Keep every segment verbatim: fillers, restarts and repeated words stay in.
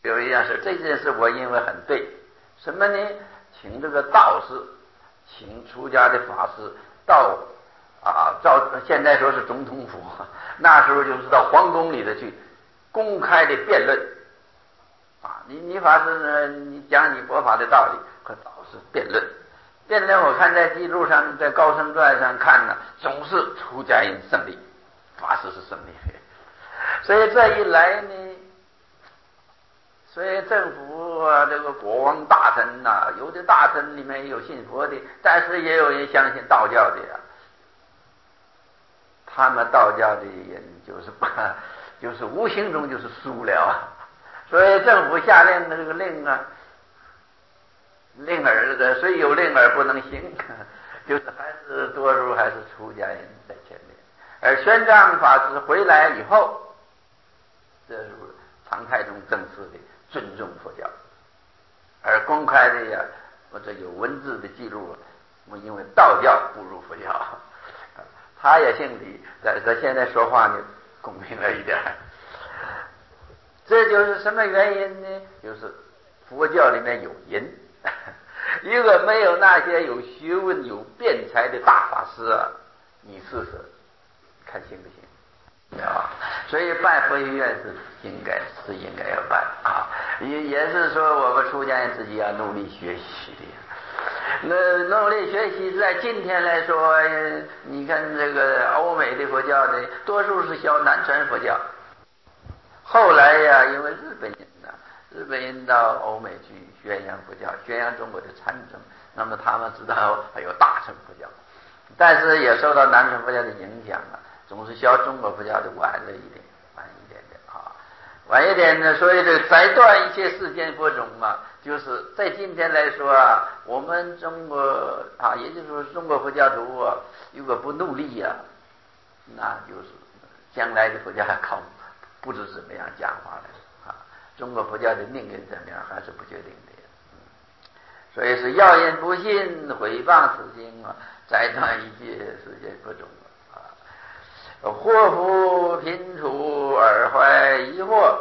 有一件事，这件事我认为很对，什么呢？请这个道士，请出家的法师到啊，照现在说是总统府，那时候就是到皇宫里头去公开的辩论啊。你你法师呢，你讲你佛法的道理，和道士辩论。辩论我看在记录上，在高僧传上看呢，总是出家人胜利，法师是胜利。所以这一来呢，所以政府啊，这个国王大臣呐、啊，有的大臣里面有信佛的，但是也有人相信道教的呀。他们道教的人就是把，就是无形中就是输了，所以政府下令的这个令啊，令儿的虽有令而不能行，就是还是多数还是出家人在前面。而玄奘法师回来以后，这是常态中正式的尊重佛教，而公开的呀，或者有文字的记录，我因为道教不如佛教，他也姓李，但是他现在说话呢公平了一点。这就是什么原因呢？就是佛教里面有人，如果没有那些有学问有辩才的大法师啊，你试试看行不行啊？所以办佛学院是应该是应该要办啊，也也是说我们出家人自己要努力学习的。那努力学习，在今天来说，你看这个欧美的佛教的多数是学南传佛教，后来呀，因为日本人呢，日本人到欧美去宣扬佛教，宣扬中国的禅宗，那么他们知道还有大乘佛教，但是也受到南传佛教的影响啊，总是学中国佛教的晚了一点，晚一点点啊，晚一点呢，所以这个摘断一切世间佛种嘛，就是在今天来说啊，我们中国啊，也就是说中国佛教徒啊，如果不努力呀、啊，那就是将来的佛教还靠不知怎么样讲话了啊，中国佛教的命运怎么样还是不决定的。所以是要人不信，毁谤此经啊，摘断一切世间佛种啊，祸福贫处，耳怀疑惑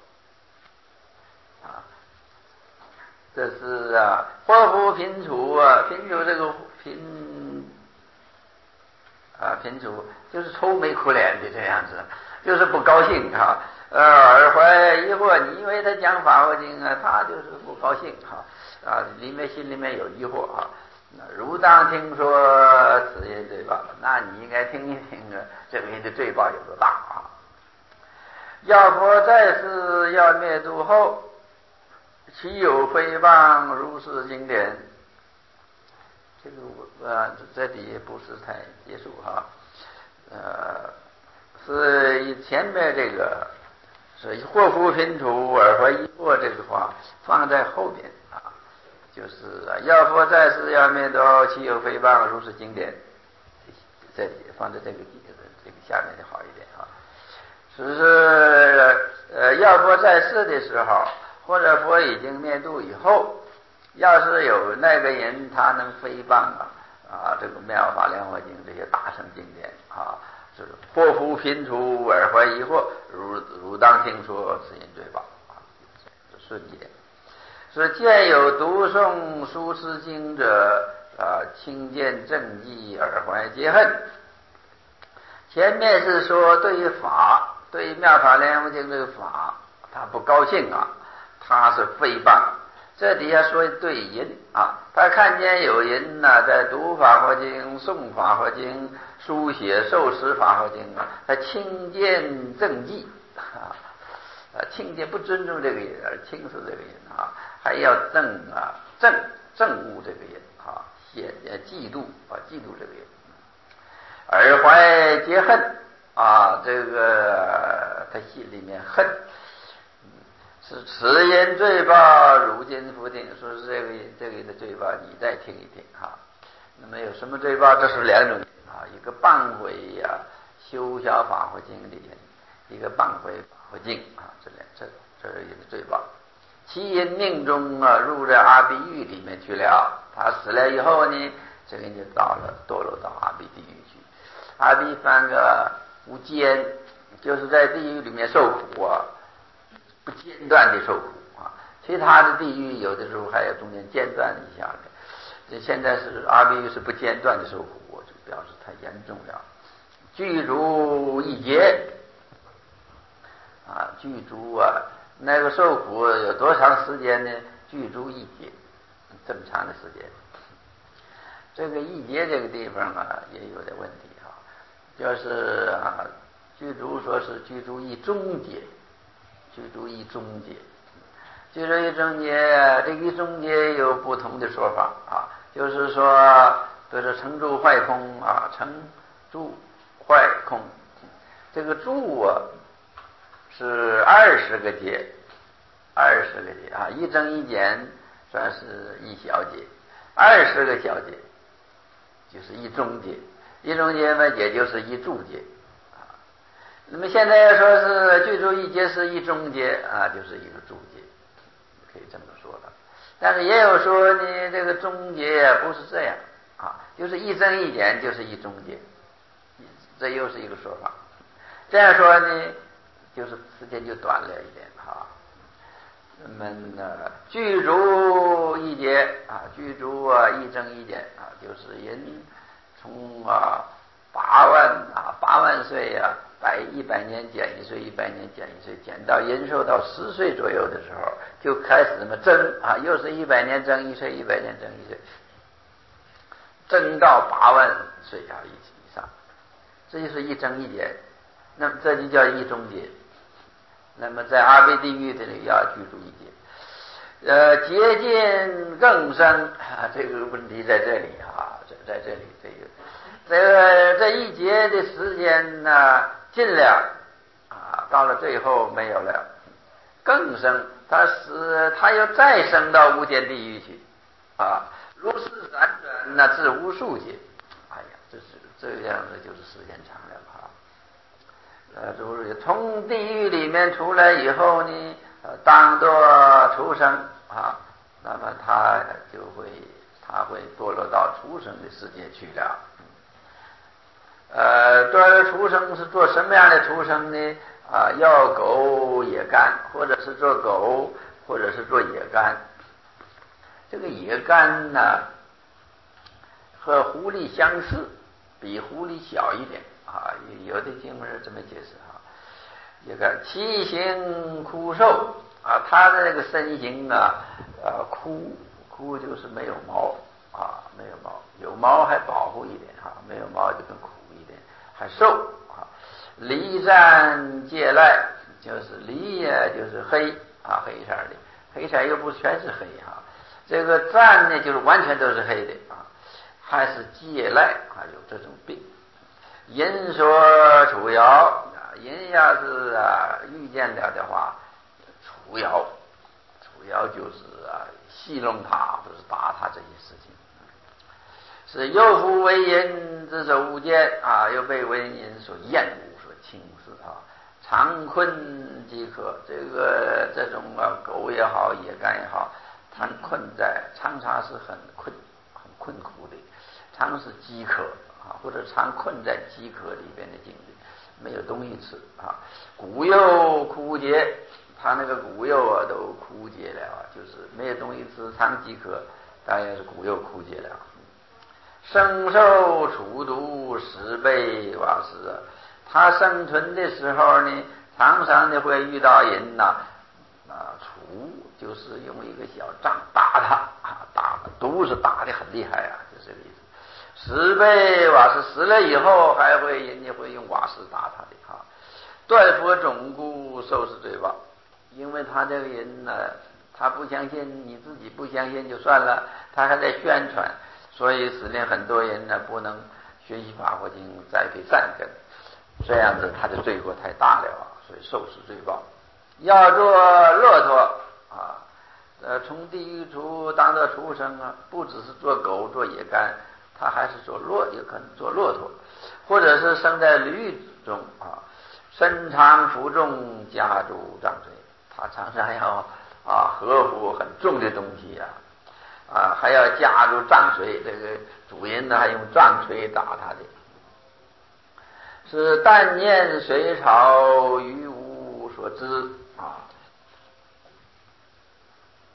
啊，这是啊，祸福贫处啊，贫处这个贫啊，贫处就是愁眉苦脸的这样子，就是不高兴哈、啊。呃，耳怀疑惑，你以为他讲法华经啊，他就是不高兴哈。啊，里面心里面有疑惑啊。那如当听说此人罪报，那你应该听一听啊，这个人的罪报有多大啊？要佛在世，要灭度后，岂有诽谤如是经典？这个我啊，这里不是太结束哈、啊。呃，是以前面这个是祸福贫处，耳怀疑惑这个话放在后边啊。就是啊，要佛在世，要灭度后，岂有诽谤如是经典？这里放在这个底这个下面就好一点啊。只是呃，要佛在世的时候，或者佛已经灭度以后，要是有那个人他能诽谤啊啊，这个妙法莲华经这些大乘经典啊，就是祸福贫处，耳怀疑惑，如如当听说此人罪报啊，这瞬间。是见有读诵书师经者啊，轻见正义，耳怀结恨。前面是说对于法，对于妙法莲华经这个法，他不高兴啊，他是诽谤。这底下说对人啊，他看见有人呢、啊、在读法华经、诵法华经、书写受持法华经啊，他轻见正义啊。啊，轻见不尊重这个人，而轻视这个人啊，还要憎啊憎憎恶这个人啊，也嫉妒啊嫉妒这个人，耳怀结恨啊，这个他心里面恨，是此人罪报，如今复听，说是这个人这个人的罪报，你再听一听哈。那么有什么罪报？这是两种人啊，一个谤毁呀、啊、修小法华经的人，一个谤毁法华经啊，这两这这是一个罪报。其人命中啊入这阿鼻狱里面去了，他死了以后呢，这个人就到了堕落到阿鼻地狱去。阿鼻翻个无间，就是在地狱里面受苦啊，不间断的受苦啊。 其他的地狱有的时候还要中间间断一下的。这现在是阿鼻狱是不间断的受苦，我就表示太严重了。具足一劫啊，具足啊，那个受苦有多长时间呢？具足一劫，这么长的时间。这个一劫这个地方啊，也有点问题啊，就是啊，具足说是具足一中劫，具足一中劫，具足一中劫，这个一中劫有不同的说法啊，就是说，比如说成住坏空啊，成住坏空，这个住啊是二十个劫，二十个劫啊，一增一减算是一小节，二十个小节就是一中节，一中节嘛也就是一住节啊。那么现在要说是具足一劫是一中节啊，就是一个住节，可以这么说了。但是也有说你这个中节不是这样啊，就是一增一减就是一中节，这又是一个说法。这样说呢，就是时间就短了一点啊。那么呢，具足一劫啊，具足啊一增一减啊，就是人从啊八万啊八万岁啊，百一百年减一岁，一百年减一岁，减到人寿到十岁左右的时候，就开始什么增啊，又是一百年增一岁，一百年增一岁，增到八万岁啊以以上，这就是一增一减，那么这就叫一中劫。那么在阿鼻地狱这里要居住一劫，呃，劫尽更深啊，这个问题在这里啊，在在这里这个这个这一劫的时间呢尽了啊，到了最后没有了，更生，他是他又再升到无间地狱去啊，如是辗转那至无数劫，哎呀，这是这样的就是时间长了啊。呃，就是从地狱里面出来以后呢，呃，当作畜生啊，那么他就会他会堕落到畜生的世界去了。呃，做畜生是做什么样的畜生呢？啊，要狗也干，或者是做狗，或者是做野干。这个野干呢，和狐狸相似，比狐狸小一点。啊，有的经文是这么解释啊，这个其形枯瘦啊，他的那个身形啊，呃，枯枯就是没有毛啊，没有毛，有毛还保护一点啊，没有毛就更苦一点，还瘦啊。离占界赖，就是离呀，就是黑啊，黑色的，黑色又不全是黑啊，这个占呢，就是完全都是黑的啊，还是界赖啊，有这种病。人说楚瑶啊，人要是啊遇见了的话，楚瑶，楚瑶就是啊戏弄他或者是打他这些事情，是又复为人之手无间啊，又被为人所厌恶、所轻视啊，常困饥渴。这个这种啊狗也好，野干也好，常困在常常是很困、很困苦的，常是饥渴。啊，或者常困在饥渴里边的境地，没有东西吃啊。骨肉枯竭，他那个骨肉啊都枯竭了啊，就是没有东西吃，常饥渴，当然是骨肉枯竭了。生受楚毒，十倍瓦斯啊，他生存的时候呢，常常的会遇到人呐啊，楚就是用一个小杖打他啊，打毒是打得很厉害啊，就这个意思。十倍瓦斯死了以后，还会人家会用瓦斯打他的哈。断佛种故受是罪报，因为他这个人呢，他不相信，你自己不相信就算了，他还在宣传，所以使得很多人呢不能学习法华经，栽培善根，这样子他的罪过太大了啊，所以受是罪报。要做骆驼啊，呃，从地狱出当做畜生啊，不只是做狗做野干。他还是做骆，有可能做骆驼，或者是生在驴中啊，身长负重，夹住杖锤，他常常要啊合服很重的东西呀、啊，啊还要夹住杖锤，这个主人呢还用杖锤打他的，是但念水草于无所知啊。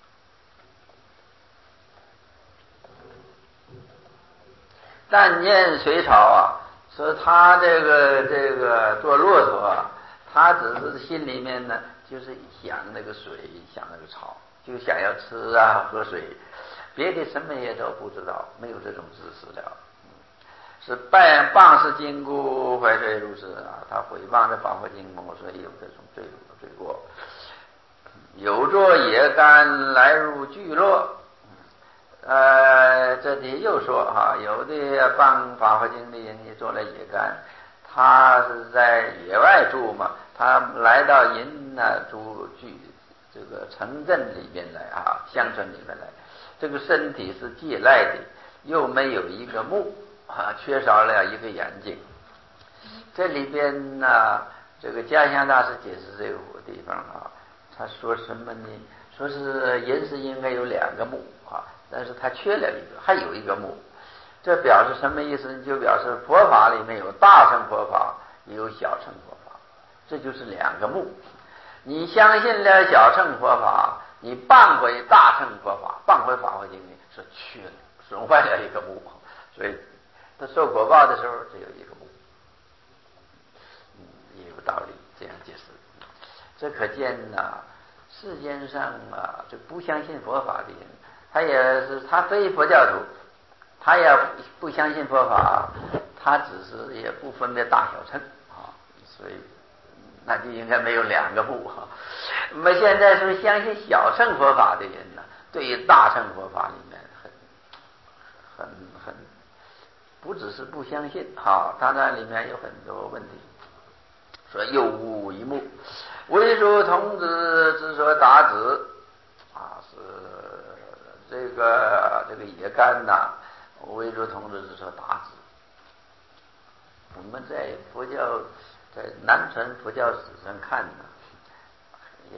但见水草啊，说他这个这个做骆驼啊，他只是心里面呢，就是想那个水，想那个草，就想要吃啊喝水，别的什么也都不知道，没有这种知识了。是拜谤是经故怀罪如是啊，他毁谤这法华经文，所以有这种罪罪过。有作野干来入聚落，呃，这里又说哈，有的谤法华经的人也做了野干，他是在野外住嘛，他来到人呢住聚这个城镇里面来啊，乡村里面来，这个身体是借赖的，又没有一个目啊，缺少了一个眼睛。这里边呢，这个家乡大师解释这个地方啊，他说什么呢？说是人是应该有两个目啊，但是他缺了一个，还有一个目。这表示什么意思？就表示佛法里面有大乘佛法，也有小乘佛法，这就是两个目。你相信了小乘佛法，你谤毁大乘佛法，谤毁法华经里是缺了，损坏了一个目，所以他受果报的时候只有一个目。嗯，也有道理，这样解释。这可见呐，世间上啊，这不相信佛法的人，他也是他非佛教徒，他也不相信佛法，他只是也不分别大小乘啊，所以那就应该没有两个部哈。我们现在是相信小乘佛法的人呢，对于大乘佛法里面很很很不只是不相信哈，他那里面有很多问题。说又无一目，唯属童子之所达子啊，是这个这个野干呐，唯属童子之所达子。我们在佛教在南传佛教史上看呢，也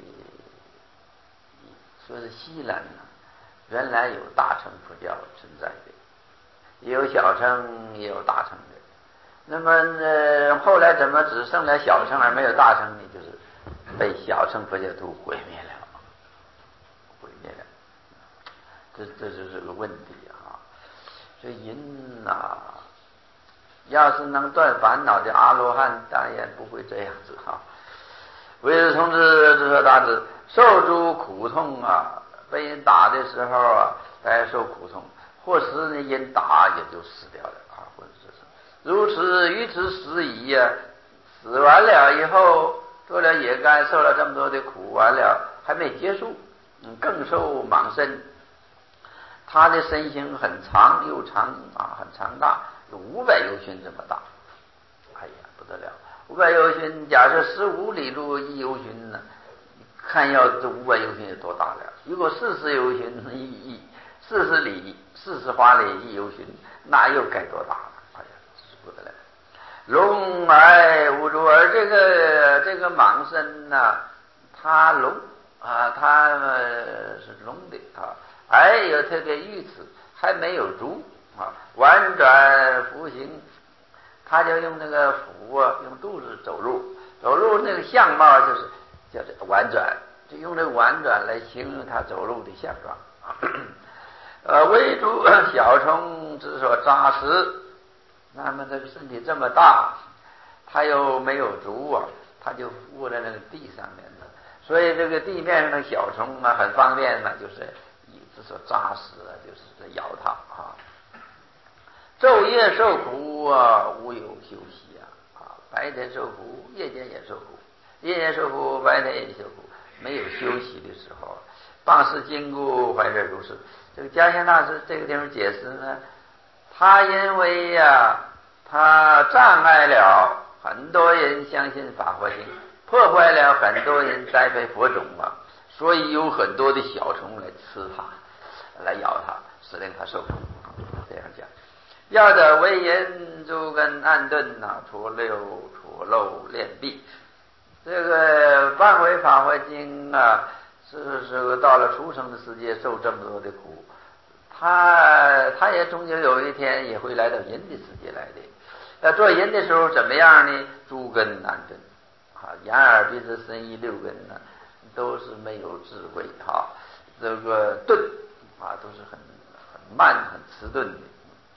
说是西南呢，原来有大乘佛教存在的，也有小乘，也有大乘的。那么呃，后来怎么只剩了小乘而没有大乘呢？就是被小乘佛教徒毁灭了，毁灭了。这这就是个问题啊！所以人呐，要是能断烦恼的阿罗汉，当然不会这样子哈。唯是同志之所达子，受诸苦痛啊，被人打的时候啊，来受苦痛，或是呢人打也就死掉了啊，或者是。如此于此死矣呀，死完了以后做了野干，受了这么多的苦，完了还没结束，嗯，更受莽身。他的身形很长又长啊，很长大，有五百由旬这么大。哎呀，不得了！五百由旬，假设十五里路一由旬呢，看要这五百由旬有多大了？如果四十由旬一一四十里四十华里一由旬，那又该多大了？不得了，聋耳无助，而这个这个蟒身呢、啊，它聋啊，它、呃、是聋的啊，耳有特别愚痴，还没有足啊，婉转扶行，他就用那个扶啊，用肚子走路，走路那个相貌就是叫做婉转，就用这个婉转来形容他走路的相状。呃，唯诸小虫之所扎实。那么这个身体这么大，他又没有足啊，他就卧在那个地上面的，所以这个地面上的小虫啊，很方便嘛，就是椅子所扎实啊，就是在咬它啊。昼夜受苦啊，无有休息啊，啊，白天受苦，夜间也受苦，夜间受苦，白天也受苦，没有休息的时候。谤是经故，怀者如是。这个迦叶大师这个地方解释呢。他因为呀、啊，他障碍了很多人相信法华经，破坏了很多人栽培佛种啊，所以有很多的小虫来吃它，来咬它，使令它受苦。这样讲，要者为人诸根暗顿呐，除六除漏练弊。这个谤毁法华经啊，是是到了畜生的世界受这么多的苦。他他也终究有一天也会来到人的世界来的。要做人的时候怎么样呢？诸根难顿，啊，眼耳鼻舌身意六根呢，都是没有智慧哈，这个顿啊都是很很慢很迟钝的。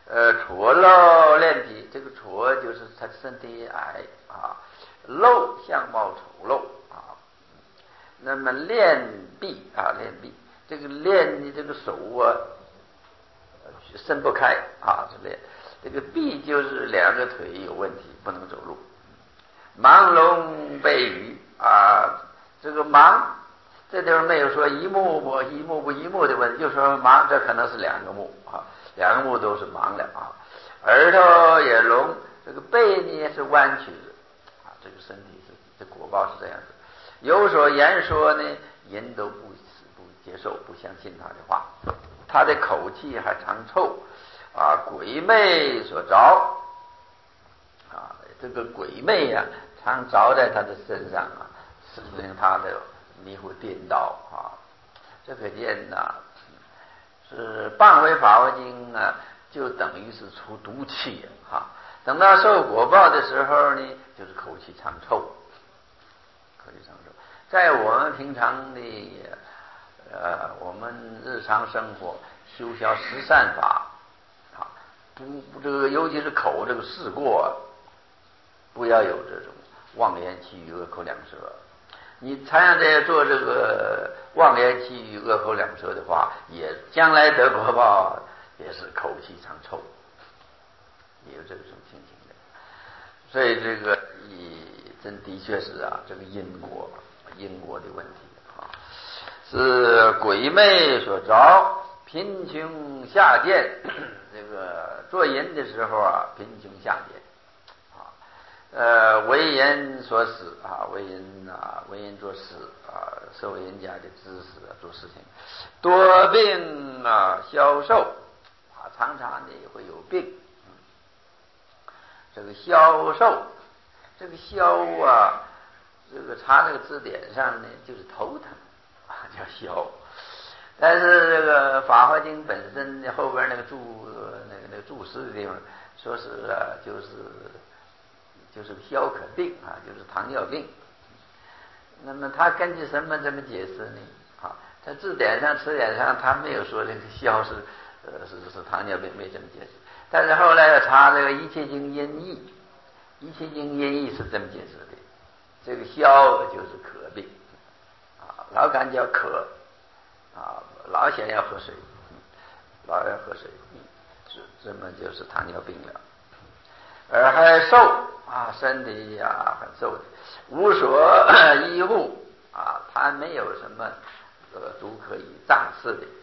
呃，矬陋练体，这个矬就是他身体矮啊，陋相貌丑陋啊。那么练臂啊，练臂，这个练你这个手啊，伸不开啊，是练。这个臂就是两个腿有问题，不能走路。盲聋背语啊，这个盲，这地方没有说一目不一目不一目的问题，就说盲，这可能是两个目啊，两个目都是盲的啊。耳朵也聋，这个背呢也是弯曲的啊，这个身体是这果报是这样子。有所言说呢，人都不不接受，不相信他的话，他的口气还常臭啊，鬼魅所着啊，这个鬼魅呀、啊。常着在他的身上啊，使令他的迷糊颠倒啊。这可见呐、啊，是谤毁法华经啊，就等于是出毒气啊。等到受果报的时候呢，就是口气常臭，口气常臭。在我们平常的呃，我们日常生活修销十善法啊，不不这个尤其是口这个事过、啊，不要有这种妄言绮语、恶口两舌。你常常在做这个妄言绮语、恶口两舌的话，也将来得果报也是口气常臭，也有这种情形的。所以这个真的确是啊，这个因果因果的问题啊，是鬼魅所着，贫穷下贱。这个做人的时候啊，贫穷下贱。呃，为人所使啊，为人啊，为人做事啊，受人家的指使啊，做事情，多病啊，消瘦啊，常常的会有病。嗯、这个消瘦，这个消啊，这个查这个字典上呢，就是头疼啊，叫消。但是这个《法华经》本身后边那个注那个那个注释的地方，说是啊，就是。就是消渴病啊，就是糖尿病。那么他根据什么这么解释呢？啊，在字典上、词典上，他没有说这个消是呃是是糖尿病，没这么解释。但是后来要查这个《一切经音译》，《一切经音译》是这么解释的：这个消就是渴病啊，老感觉渴啊，老想要喝水，老要喝水，这这么就是糖尿病了。而还瘦啊，身体呀、啊、很瘦，无所依护啊，他没有什么呃足可以仗势的。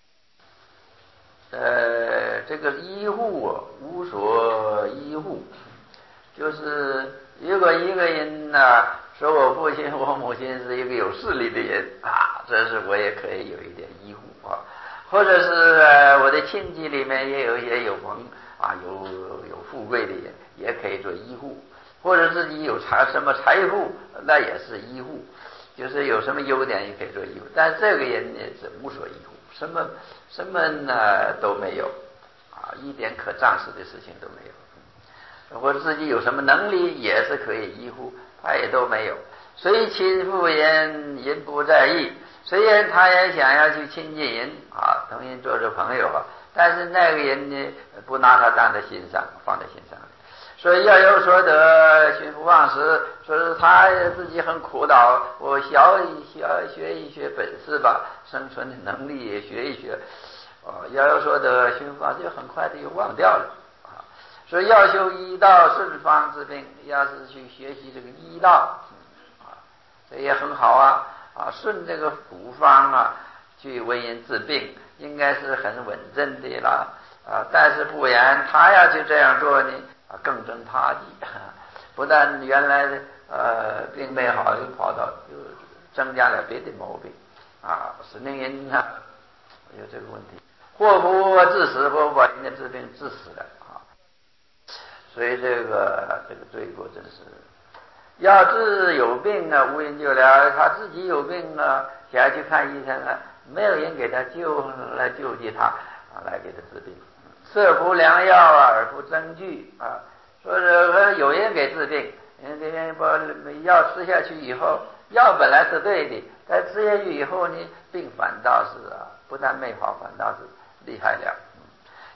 呃，这个依护啊，无所依护，就是如果一个人呢、啊、说我父亲、我母亲是一个有势力的人啊，这是我也可以有一点依护啊，或者是、呃、我的亲戚里面也有也有朋啊，有有富贵的人也可以做依护，或者自己有财什么财富，那也是依护，就是有什么优点也可以做依护。但这个人呢是无所依护，什么什么呢都没有啊，一点可仗势的事情都没有。或者自己有什么能力也是可以依护，他也都没有。虽亲附人，人不在意。虽然他也想要去亲近人啊，同人做做朋友啊。但是那个人呢，不拿他当在心上，放在心上。所以要有所得，寻福忘食，说是他自己很苦恼，我学一学学一学本事吧，生存的能力也学一学。哦，要有所得，寻福忘食就很快的又忘掉了啊。所以要修医道，顺方治病，要是去学习这个医道啊，这也很好啊啊，顺这个古方啊，去为人治病。应该是很稳阵的啦，啊，但是不然，他要去这样做呢，啊，更增他计，不但原来的呃病没好，又跑到又增加了别的毛病，啊，使令人呢有这个问题，祸不致死，或把人家治病致死了啊，所以这个这个罪过真是，要治有病啊，无人救了，他自己有病啊，想要去看医生啊。没有人给他救来救济他啊，来给他治病。设服良药啊，而不增剧啊。说是有人给治病，人这边把药吃下去以后，药本来是对的，但吃下去以后呢，病反倒是啊，不但没好，反倒是厉害了。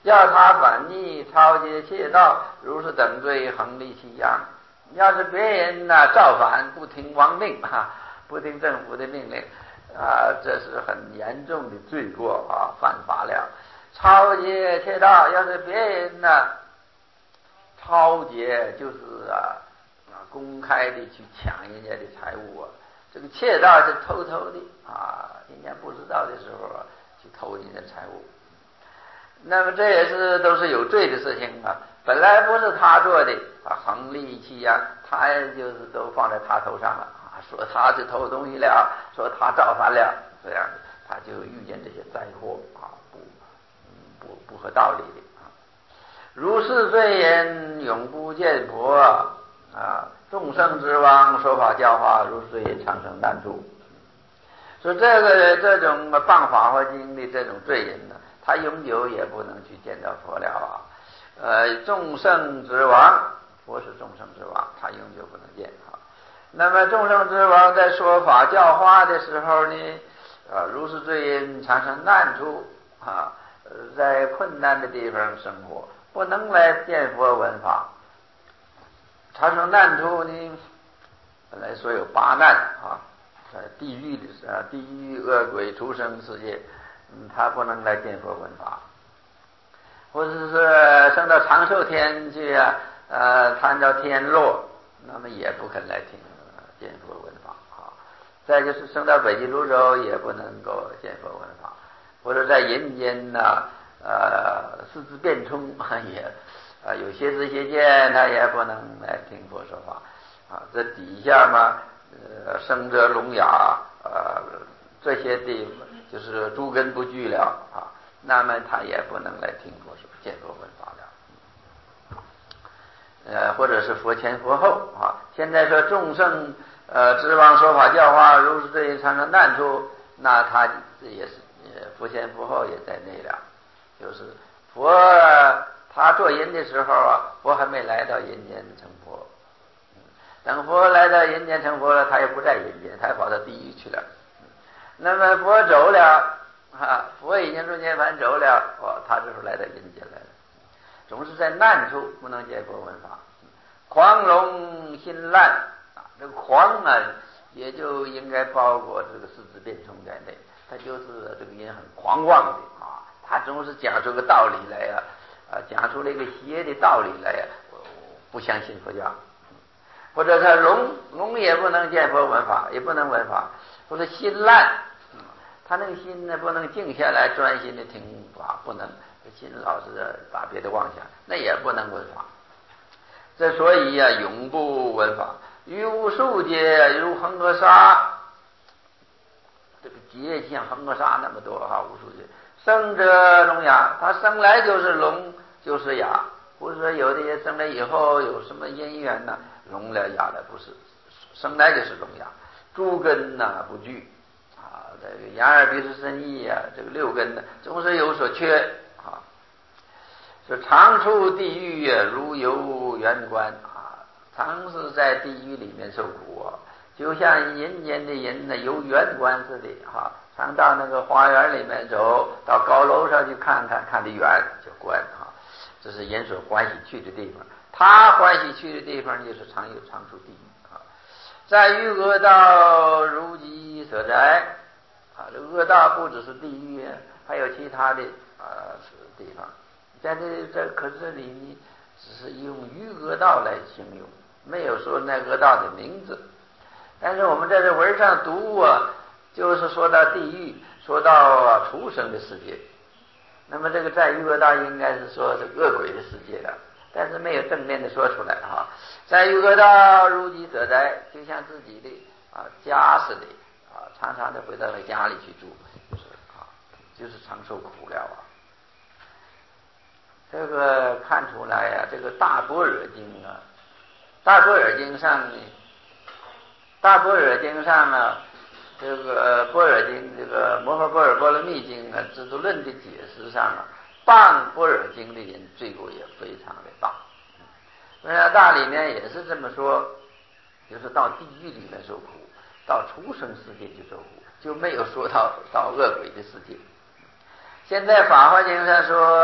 要他反逆，抄劫窃盗，如是等罪，横利其殃。要是别人呢、啊、造反，不听王命啊，不听政府的命令啊，这是很严重的罪过啊，犯法了。抄劫窃盗，要是别人呢、啊、抄劫，就是啊啊公开的去抢人家的财物啊，这个窃盗是偷偷的啊，人家不知道的时候啊去偷人家财物。那么这也是都是有罪的事情啊，本来不是他做的啊，横利其殃，他就是都放在他头上了啊，说他是偷东西了，说他造反了，这样他就遇见这些灾祸啊，不不不合道理的啊。如是罪人，永不见佛啊，众生之王，说法教化，如是罪人，长生难住。说这个这种谤法华经的这种罪人呢，他永久也不能去见到佛了啊。呃，众生之王，佛是众生之王，他永久不能见啊。那么众生之王在说法教化的时候呢，啊，如是罪人常生难处啊，在困难的地方生活，不能来见佛闻法。常生难处呢，本来说有八难啊。在地狱的啊，地狱恶鬼畜生世界，嗯，他不能来见佛闻法，或者是升到长寿天去啊，呃，参照天落，那么也不肯来听、呃、见佛闻法啊。再就是升到北极泸洲，也不能够见佛闻法，或者在人间呢，呃，四肢变通也啊、呃，有些知邪见，他也不能来听佛说法啊。这底下嘛。呃，生者聋哑，呃，这些地就是诸根不具了啊，那么他也不能来听佛说见佛闻法了。呃，或者是佛前佛后啊。现在说众生呃之王说法教化，如是罪人常生难处，那他这也是佛前佛后也在内了。就是佛他做人的时候啊，佛还没来到人间成佛。等佛来到人间成佛了，他也不在人间，他也跑到地狱去了。那么佛走了啊，佛已经入涅槃走了，哦，他这时候来到人间来了，总是在难处不能见佛闻法。狂聋心烂啊，这个狂啊，也就应该包括这个四肢变通在内，他就是这个人很狂妄的啊，他总是讲出个道理来呀、啊，啊，讲出了一个邪的道理来呀、啊，不相信佛教。或者他聋聋也不能见佛闻法，也不能闻法，或者心烂，他那个心呢不能静下来专心的听法，不能，心老是打别的妄想，那也不能闻法。这所以呀、啊，永不闻法。于无数劫如恒河沙，这个劫像恒河沙那么多哈、啊，无数劫。生者聋哑，他生来就是聋就是哑，不是说有的人生来以后有什么因缘呢？聋了哑了，不是，生来就是聋哑，诸根呐、啊、不具啊，这个眼耳鼻舌身意啊，这个六根呢总是有所缺啊。说常处地狱啊，如游园观啊，常是在地狱里面受苦啊，就像人间的人呢游园观似的哈、啊，常到那个花园里面走，到高楼上去看看，看得远就观啊，这是人所欢喜去的地方。他欢喜去的地方就是常有常处地狱啊，在于恶道如饥舍宅啊，这恶道不只是地狱，还有其他的啊地方。在这这可是这里呢，只是用于恶道来形容，没有说那恶道的名字。但是我们在这文上读啊，就是说到地狱，说到、啊、畜生的世界。那么这个在于恶道应该是说是恶鬼的世界了。但是没有正面的说出来哈，在于恶道如饥舍宅，就像自己的啊家似的啊，常常的回到了家里去住，就是啊，就是常受苦了啊。这个看出来呀、啊，这个大般若经啊，大般若经上呢，大般若经上啊，这个般若经这个摩诃般若波罗蜜经啊，制度论的解释上啊。谤般若经的人罪过也非常的大，般若大里面也是这么说，就是到地狱里面受苦，到畜生世界去受苦，就没有说到到恶鬼的世界。现在法华经上说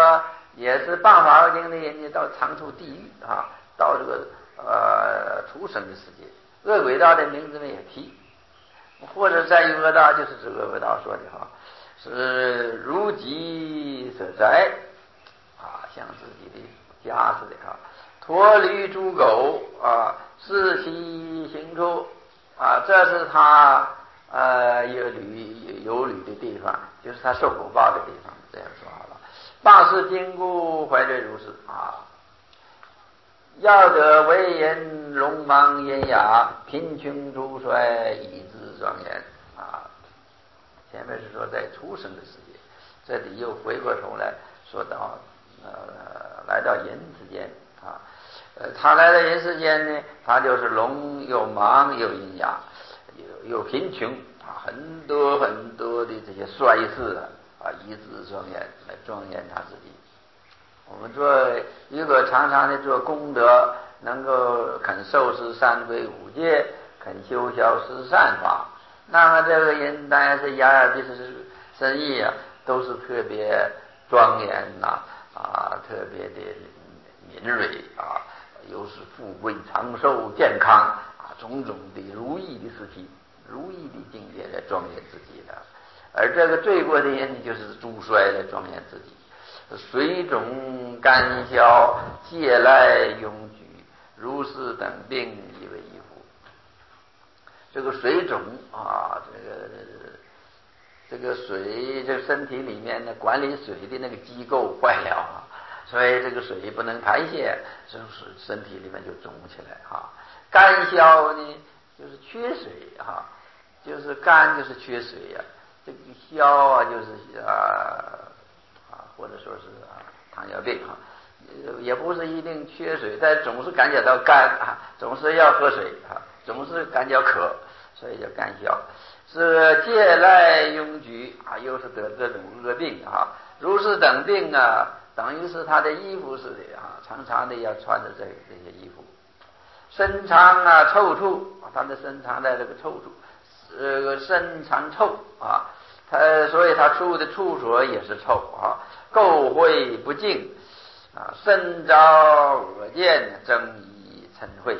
也是办法华经的人家到长处地狱啊，到这个呃畜生的世界，恶鬼道的名字呢也提，或者在于恶道，就是这个恶鬼道说的哈，是如己所在啊，像自己的家似的哈，驮驴猪狗啊，视其行处啊，这是他呃有旅有旅的地方，就是他受果报的地方。这样说好了，谤事经故，怀罪如是啊。要得为人龙芒炎哑，贫穷诸衰，以致庄严啊。前面是说在畜生的世界，这里又回过头来说到呃来到人世间啊。呃，他来到人世间呢，他就是聋又盲又聋哑，又又贫穷啊，很多很多的这些衰事啊，啊，以致庄严来庄严他自己。我们做如果常常的做功德，能够肯受持三皈五戒，肯修消十善法，那么这个人当然是牙牙鼻是生意啊，都是特别庄严呐 啊, 啊，特别的敏锐啊，又是富贵长寿健康啊，种种的如意的事情，如意的境界来庄严自己的。而这个罪过的人就是诸衰来庄严自己。水肿干消戒赖永举如是等病以为衣服。这个水肿啊，这个这个水这个身体里面呢，管理水的那个机构坏了啊，所以这个水不能排泄，这是身体里面就肿起来啊。干消呢就是缺水啊，就是干就是缺水呀、啊，这个消啊就是啊。或者说是啊糖尿病啊，也不是一定缺水，但总是感觉到干啊，总是要喝水啊，总是感觉渴，所以叫干消。是戒赖拥举啊，又是得这种恶病啊，如是等病啊，等于是他的衣服似的啊，常常的要穿着这这些衣服。身长啊臭处，他的身长在这个臭处，这个身长臭啊。他所以他住的处所也是臭啊，垢秽不净啊，身遭恶见，争以嗔恚。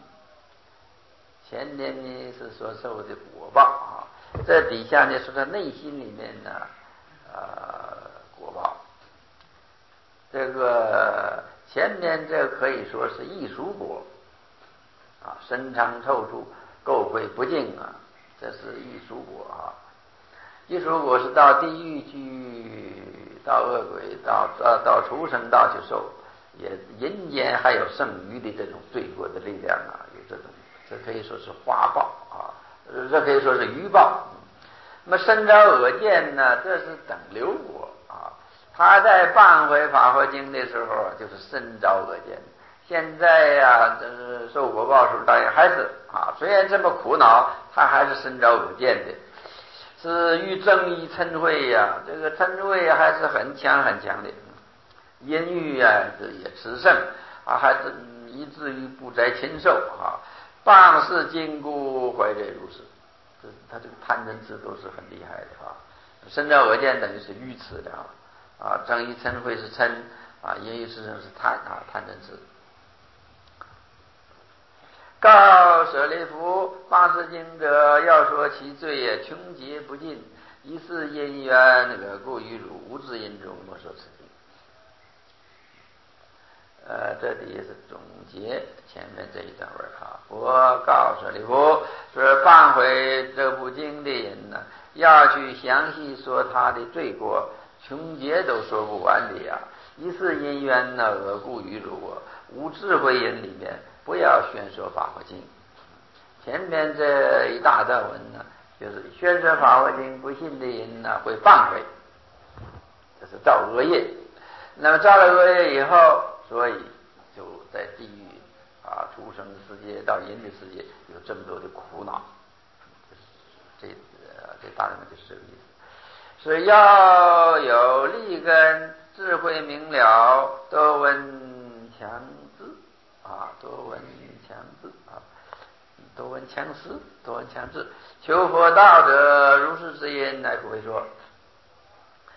前面呢是所受的果报啊，这底下呢是他内心里面的呃果报。这个前面这可以说是异熟果啊，身长臭处，垢秽不净啊，这是异熟果啊。异熟果是到地狱去，到恶鬼道，到到畜生道去受，也人间还有剩余的这种罪过的力量啊，有这种，这可以说是花报啊，这可以说是余报。那么身遭恶见呢，这是等流果啊。他在办回法华经的时候就是身遭恶见，现在呀、啊，这是受果报时候当然还是啊，虽然这么苦恼，他还是身遭恶见的。是欲争一嗔恚呀，这个嗔恚还是很强很强的，淫欲啊这也炽盛啊，还是以至于不再禽兽啊。谤事禁锢，怀罪如是，这他这个贪嗔痴都是很厉害的啊。身遭恶见等于是愚痴的啊，啊争一嗔恚是嗔啊，淫欲炽盛是贪啊，贪嗔痴。告舍利弗，谤事经者，要说其罪也，穷劫不尽，一世因缘，恶故于汝，无知因中，莫说此经。呃，这里是总结前面这一段文啊。佛告舍利弗，说谤回这部经的人呢，要去详细说他的罪过，穷劫都说不完的呀。一世因缘呢，恶故于汝，无智慧人里面不要宣说法华经。前面这一大段文呢，就是宣说法华经不信的人呢会谤回，这是造恶业。那么造了恶业以后，所以就在地狱啊、畜生世界到人的世界有这么多的苦恼。这呃这大概就是这个意思。所以要有利根，智慧明了，多闻强智啊，多闻强智啊，多闻强思，多闻强智。求佛道者，如是之因，乃可为说。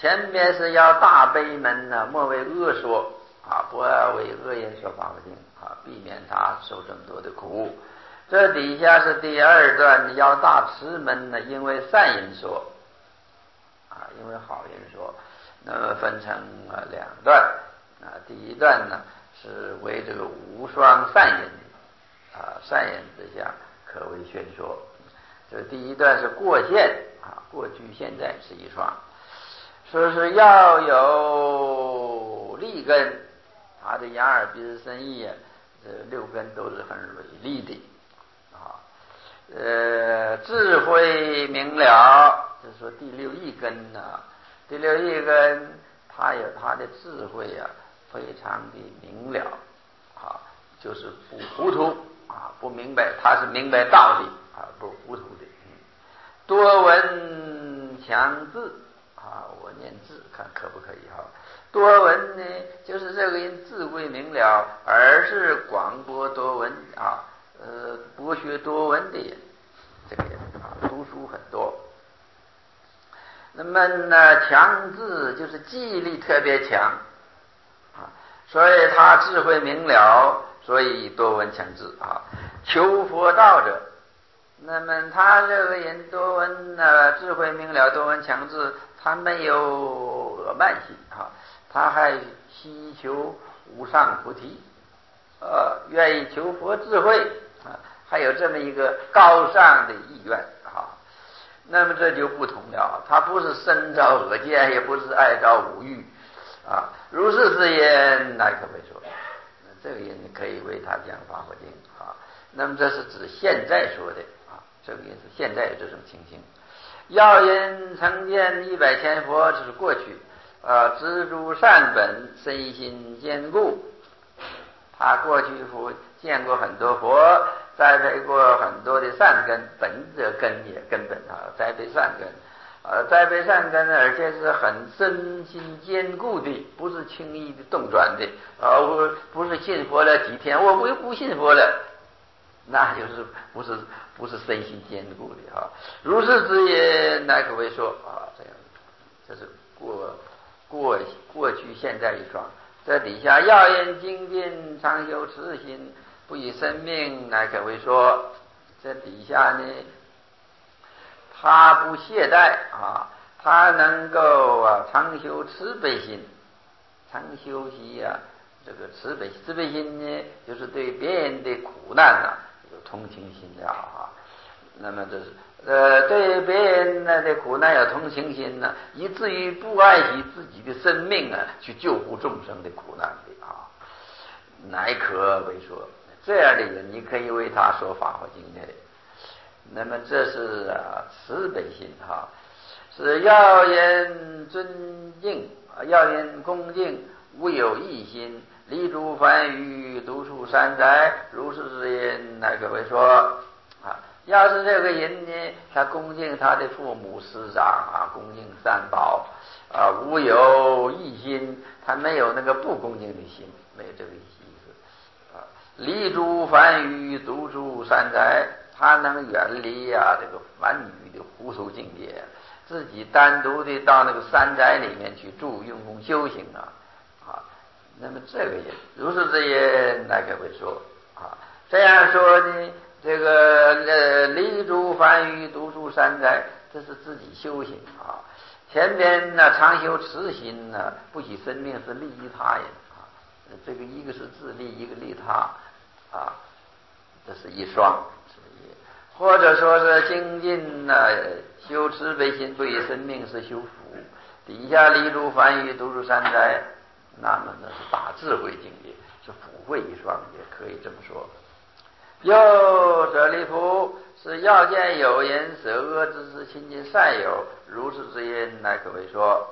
前边是要大悲门呢，莫为恶说啊，不要为恶言说法不定啊，避免他受这么多的苦。这底下是第二段，要大慈门呢，因为善言说啊，因为好言说，那么分成啊两段啊，第一段呢是为这个无双善言啊，善言之下可为宣说。这第一段是过现啊，过去现在是一双，说是要有利根，他的眼耳鼻舌身意啊，这六根都是很锐利的啊。呃，智慧明了，就是说第六意根呢、啊，第六意根他有他的智慧啊，非常的明了啊，就是不糊涂啊，不明白，他是明白道理啊，不糊涂的。多闻强字啊，我念字看可不可以哈？多闻呢，就是这个人智慧明了，而是广博多闻啊，呃，博学多闻的人，这个人啊，读书很多。那么呢，强字就是记忆力特别强啊，所以他智慧明了，所以多闻强字啊。求佛道者。那么他这个人多闻呢，智慧明了，多闻强智，他没有恶慢心啊，他还希求无上菩提，呃，愿意求佛智慧啊，还有这么一个高尚的意愿啊。那么这就不同了，他不是深着恶见，也不是爱着五欲啊，如是之言，乃可为说。这个人可以为他讲法华经啊。那么这是指现在说的。这个也是现在有这种情形。要因曾见一百千佛，这是过去啊，知诸善本，身心坚固。他过去佛见过很多佛，栽培过很多的善根，本者根也根本啊，栽培善根，呃，栽培善根，而且是很身心坚固的，不是轻易的动转的啊，我不是信佛了几天，我不不信佛了。那就是不是不是身心坚固的啊，如是之言，乃可为说啊，这样，这是过过过去现在一双。这底下要言精进，常修慈心，不以生命，乃可为说。这底下呢，他不懈怠啊，他能够啊常修慈悲心，常修习啊这个慈悲慈悲心呢，就是对别人的苦难啊有同情心的啊。那么这是呃对别人的苦难有同情心呢，以至于不爱惜自己的生命啊，去救护众生的苦难的啊，乃可为说。这样的人，你可以为他说法华经的。那么这是啊慈悲心哈、啊，是要言尊敬，要言恭敬，无有异心，离诸凡欲，独处山宅，如是之言，乃可为说啊。要是这个人呢，他恭敬他的父母师长啊，恭敬三宝啊，无有异心，他没有那个不恭敬的心，没有这个意思啊。离诸凡欲，独处山宅，他能远离呀、啊、这个凡语的糊涂境界，自己单独的到那个山宅里面去住，用功修行啊啊。那么这个人如是之言，乃可为说啊。这样说呢，这个呃离诸凡欲，独处山宅，这是自己修行啊。前边呢常修慈心呢，不惜生命是利益他人啊。这个一个是自利，一个利他啊，这是一双。或者说是精进呢，修慈悲心，不以生命是修福。底下离诸凡欲，独处山宅，那么那是大智慧境界，是福慧一双，也可以这么说。又舍利弗，是要见有人舍恶之事，亲近善友，如是之言，乃可为说。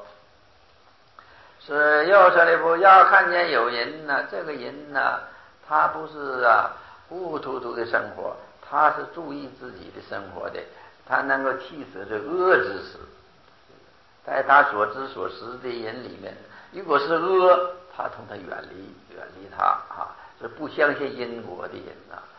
是又舍利弗，要看见有人呢，这个人呢，他不是啊糊糊涂涂的生活，他是注意自己的生活的，他能够弃舍这恶之事，在他所知所识的人里面，如果是恶，他从他远离，远离他啊，是不相信因果的人啊。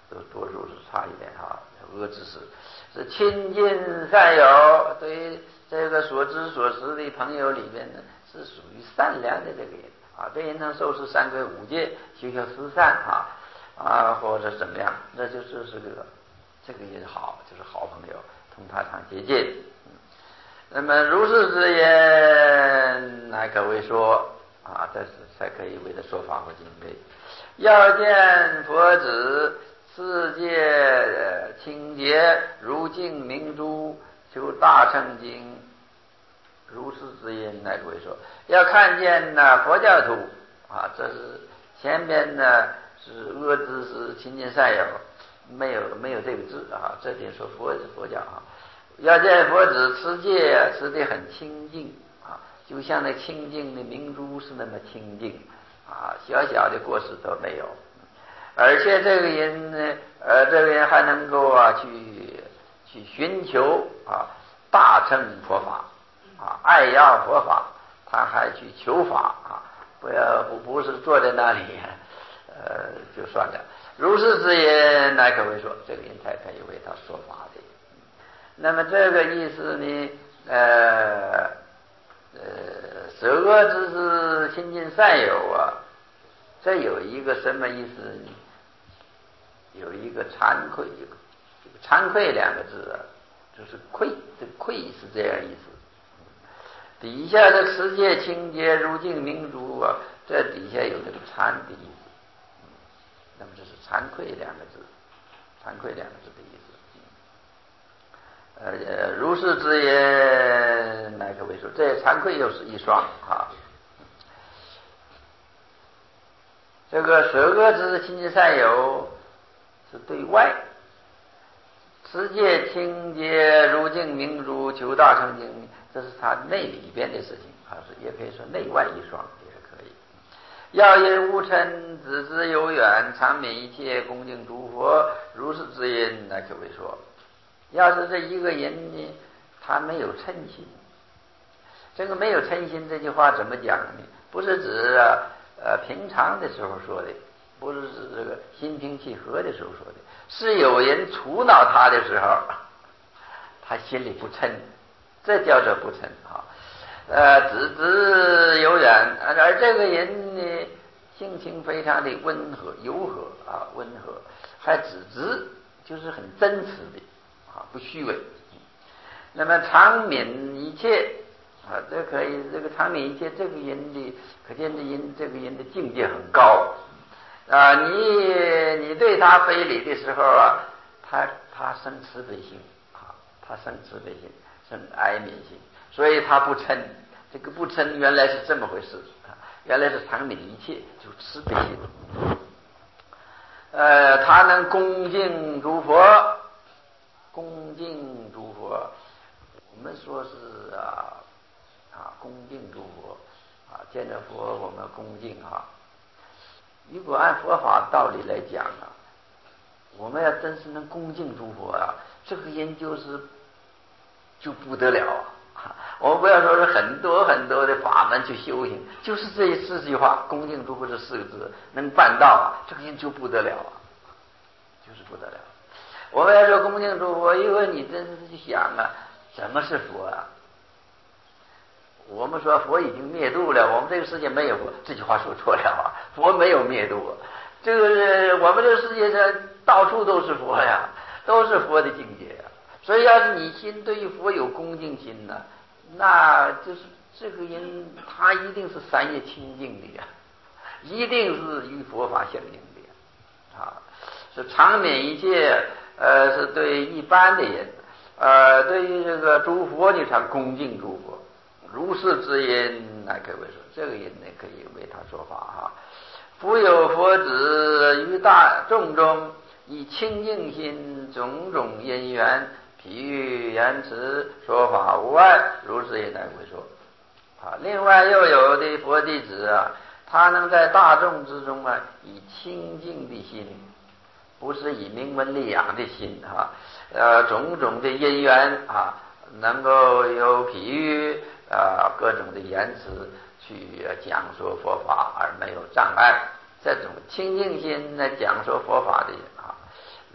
都多数是差一点哈。恶知识是亲近善友，对于这个所知所识的朋友里边呢，是属于善良的这个人啊，这人能受持三规五戒，修修慈善啊啊，或者怎么样，那就就是个这个也好，就是好朋友，同他常接近。嗯、那么如是之言，乃可为说啊，这是才可以为他说法或经备。要见佛子，世界清洁如镜明珠，求大乘经。如是之因，乃可为说。要看见呢佛教徒啊，这是前边呢是恶知识亲近善友，没有没有这个字啊，这点说佛佛教啊。要见佛子，持戒持得很清净啊，就像那清净的明珠是那么清净啊，小小的过失都没有。而且这个人呢，呃，这个人还能够啊去去寻求啊大乘佛法啊，爱要佛法，他还去求法啊，不要不不是坐在那里，呃，就算了。如是之言，乃可为说，这个人才可以为他说法的。那么这个意思呢，呃呃，舍恶知识，亲近善友啊，这有一个什么意思呢？有一个惭愧，这个惭愧两个字啊，就是愧，这愧是这样意思。底下的持戒清洁如镜明珠啊，这底下有这个惭的意思。嗯，那么这是惭愧两个字，惭愧两个字的意思。呃，如是之言，乃可为说。这惭愧又是一双啊。这个舍恶知识亲近善友是对外，持戒清洁如镜明珠，求大乘经，这是他内里边的事情啊，是也可以说内外一双也可以。要因无嗔，子之有远，常免一切，恭敬诸佛，如是之因，乃可为说。要是这一个人呢，他没有嗔心，这个没有嗔心这句话怎么讲呢？不是指啊呃平常的时候说的，不是指这个心平气和的时候说的，是有人触恼他的时候，他心里不嗔，这叫做不嗔啊。呃，子之有远，而这个人呢，性情非常的温和、柔和啊，温和，还子直，就是很真实的啊，不虚伪。那么常悯一切啊，这可以，这个常悯一切，这个人的可见的人，这个人的境界很高啊。你你对他非礼的时候啊，他他生慈悲心啊，他生慈悲心，生哀悯心，所以他不嗔。这个不嗔原来是这么回事啊，原来是常悯一切，就慈悲心。呃，他能恭敬诸佛，恭敬诸佛。我们说是啊啊，恭敬诸佛啊，见着佛我们恭敬啊。如果按佛法道理来讲啊，我们要真是能恭敬诸佛啊，这个人就是就不得了啊。我们不要说是很多很多的法门去修行，就是这四句话，恭敬诸佛这四个字能办到啊，这个人就不得了啊，就是不得了。我们要说恭敬诸佛，因为你真是去想啊，什么是佛啊？我们说佛已经灭度了，我们这个世界没有佛，这句话说错了啊！佛没有灭度，这个我们这个世界上到处都是佛呀，都是佛的境界呀。所以要是你心对于佛有恭敬心呢，那就是这个人他一定是三业清净的呀，一定是与佛法相应的呀，啊，是常免一切，呃，是对一般的人。呃，对于这个诸佛，你常恭敬诸佛，如是之因，乃可为说。这个人呢，可以为他说法哈。复有佛子于大众中，以清净心，种种因缘，譬喻言辞说法无碍，如是也乃为说。啊，另外又有的佛弟子啊，他能在大众之中啊，以清净的心，不是以名闻利养的心啊，呃，种种的因缘啊，能够有譬喻啊，各种的言辞去讲说佛法而没有障碍。这种清净心呢，讲说佛法的啊，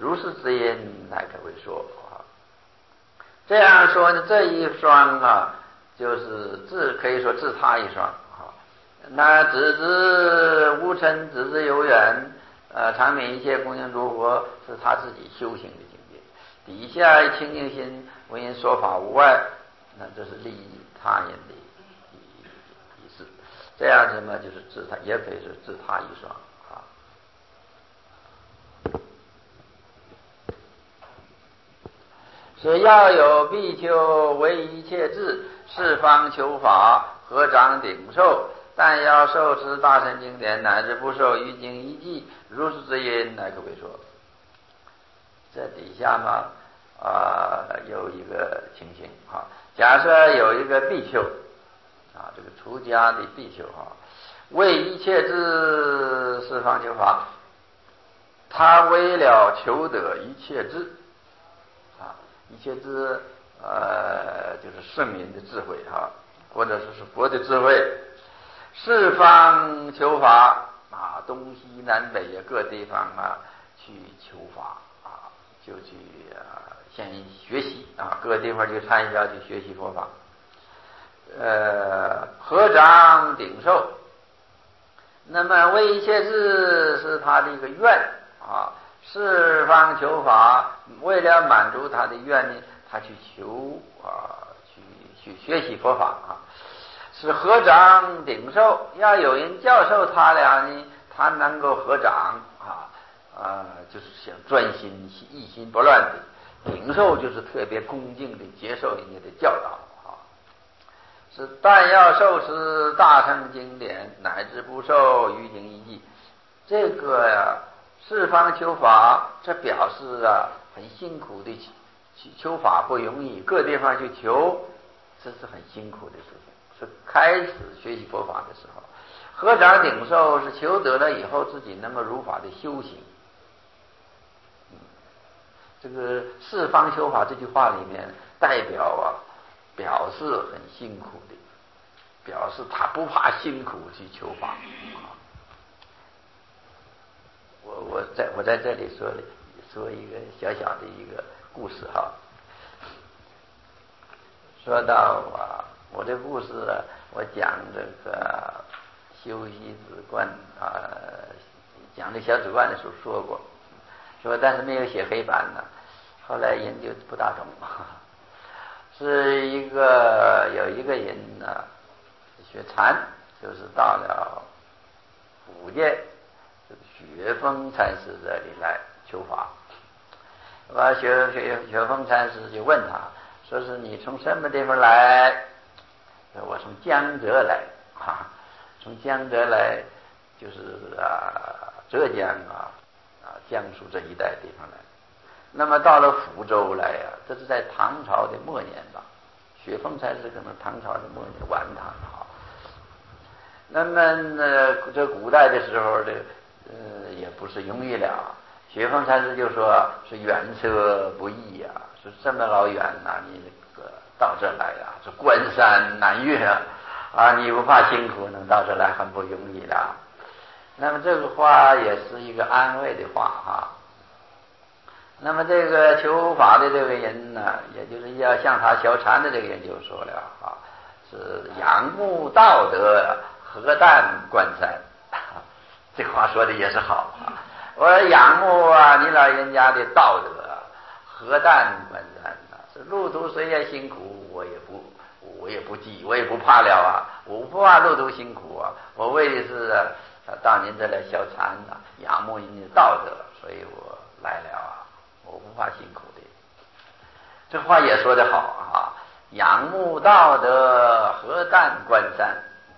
如是之因，乃可为说啊。这样说呢，这一双啊，就是自可以说自他一双啊。那只知无嗔，只知有缘，呃，常免一切供养诸佛，是他自己修行的境界。底下清净心，闻言说法无碍，那这是利益他人的意思。这样子嘛，就是自他，也可以是自他一双啊。是要有比丘为一切智，四方求法，合掌顶受，但要受持大乘经典，乃至不受于经一记，如是之因，乃可为说。这底下嘛，啊、呃，有一个情形啊，假设有一个比丘啊，这个出家的比丘啊，为一切智，四方求法，他为了求得一切智啊，一切智呃就是圣明的智慧啊，或者说是佛的智慧，四方求法啊，东西南北各地方啊去求法啊，就去啊先学习啊，各个地方去参加去学习佛法，呃，合掌顶受。那么为一切智是他的一个愿啊，四方求法，为了满足他的愿呢，他去求啊，去去学习佛法啊，是合掌顶受。要有人教授他俩呢，他能够合掌啊啊，就是想专心一心不乱的顶受，就是特别恭敬的接受人家的教导啊。是但要受持大乘经典，乃至不受于经一记。这个呀，四方求法，这表示啊很辛苦的求法不容易，各地方去求，这是很辛苦的事情。是开始学习佛法的时候，合掌顶受是求得了以后自己能够如法的修行。嗯，这个四方求法这句话里面代表啊，表示很辛苦的，表示他不怕辛苦去求法啊。我我在我在这里说说一个小小的一个故事哈。说到啊，我这故事啊，我讲这个修习止观啊，讲这小止观的时候说过，说但是没有写黑板呢，后来研究不大懂。是一个有一个人呢，学禅，就是到了福建雪峰禅师这里来求法。完雪雪雪峰禅师就问他，说是你从什么地方来？我从江浙来啊，从江浙来就是啊浙江啊啊江苏这一带地方来。那么到了福州来啊，这是在唐朝的末年吧，雪峰禅师可能唐朝的末年晚唐啊。那么呢，这古代的时候这呃也不是容易了。雪峰禅师就说是远车不易呀、啊，说这么老远呐、啊，你这个到这来呀、啊，这关山难越啊，啊，你不怕辛苦，能到这来很不容易的。那么这个话也是一个安慰的话哈。那么这个求法的这个人呢，也就是要向他学禅的这个人就说了啊，是仰慕道德，何但关山。这话说的也是好啊。我说仰慕啊，你老人家的道德，何但关山啊？是路途虽然辛苦，我也不，我也不记，我也不怕了啊！我不怕路途辛苦啊！我为的是啊，到您这来学禅啊，仰慕您的道德，所以我来了啊！我不怕辛苦的。这话也说得好啊！仰慕道德，何但关山？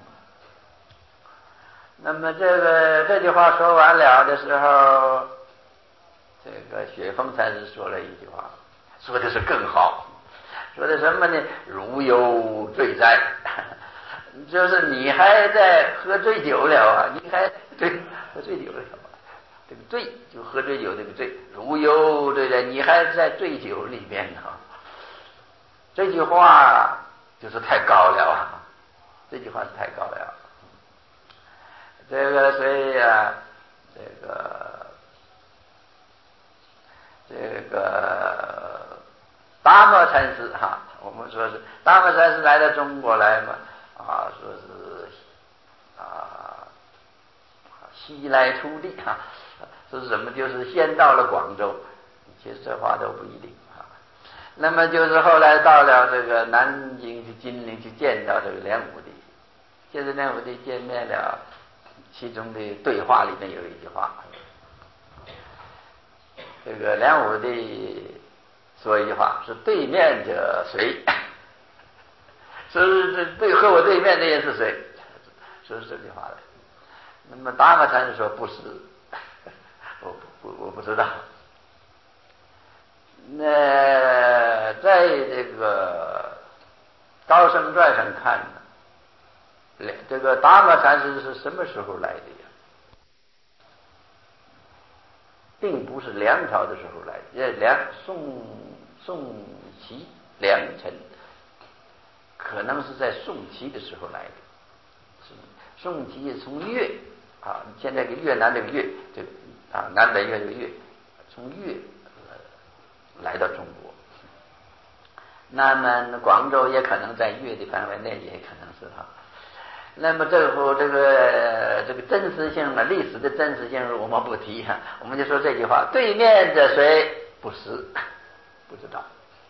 那么这个这句话说完了的时候，这个雪峰禅师说了一句话，说的是更好，说的什么呢？如有醉哉，就是你还在喝醉酒了啊，你还对喝醉酒了啊，这个醉就喝醉酒这个醉，如有醉哉，你还在醉酒里面呢。这句话就是太高了啊，这句话是太高了。这个所以啊，这个个达摩禅师哈，我们说是达摩禅师来到中国来嘛，啊，说是啊西来出地哈，说是什么就是先到了广州，其实这话都不一定啊。那么就是后来到了这个南京去金陵去见到这个梁武帝，见着梁武帝见面了，其中的对话里面有一句话，这个梁武帝说一句话是对面者谁？说是这对和我对面的人是谁？说是这句话的。那么达摩禅师说不是，我不我不知道。那在这个高僧传上看呢，这个达摩禅师是什么时候来的呀？并不是梁朝的时候来的，梁宋宋齐梁陈，可能是在宋齐的时候来的。宋齐从越啊，现在个越南这个越，这个啊南北越这个越，从越、呃、来到中国。那么广州也可能在越的范围内，也可能是哈。那么这幅这个这个真实性呢，历史的真实性我们不提哈，我们就说这句话：对面的谁不是？不知道。